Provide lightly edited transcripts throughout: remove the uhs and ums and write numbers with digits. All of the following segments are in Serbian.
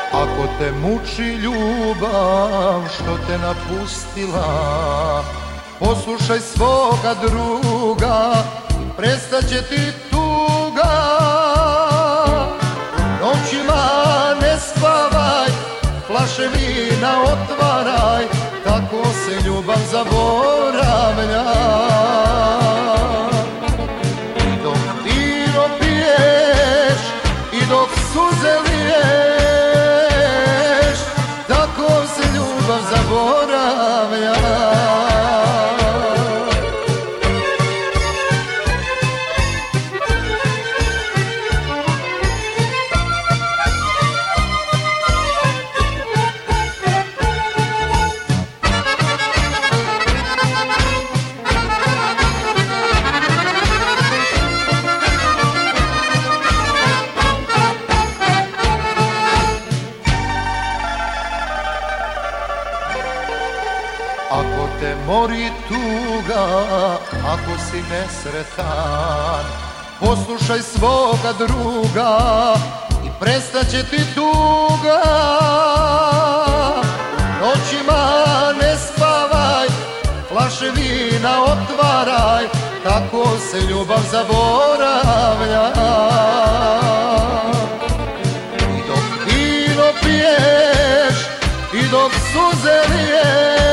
Ako te muči ljubav što te napustila, poslušaj svoga druga i prestaće ti tuga. Noćima ne spavaj, flaše vina otvaraj, tako se ljubav zaboravlja. I dok vino piješ i dok suze liješ, tako se ljubav zaboravlja. Ako te mori tuga, ako si nesretan, poslušaj svoga druga i prestaće ti tuga. Noćima ne spavaj, flaše vina otvaraj, tako se ljubav zaboravlja. I dok vino piješ i dok suze liješ,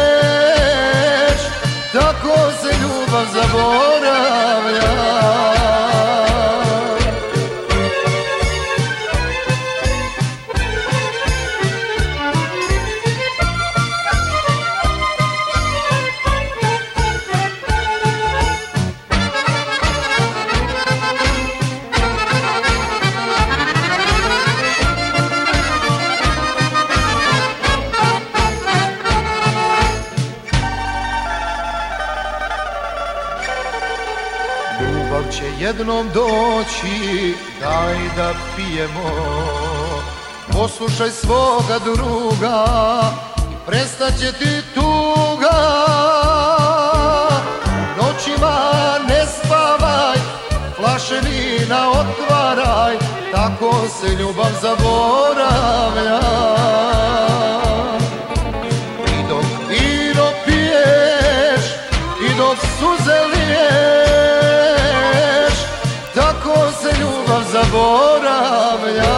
tako se ljubav zaboravlja. Ljubav će jednom doći, daj da pijemo. Poslušaj svoga druga i prestaće ti tuga. Noćima ne spavaj, flaše vina otvaraj, tako se ljubav zaboravlja. I dok vino piješ i dok suze liješ, tako se ljubav zaboravlja.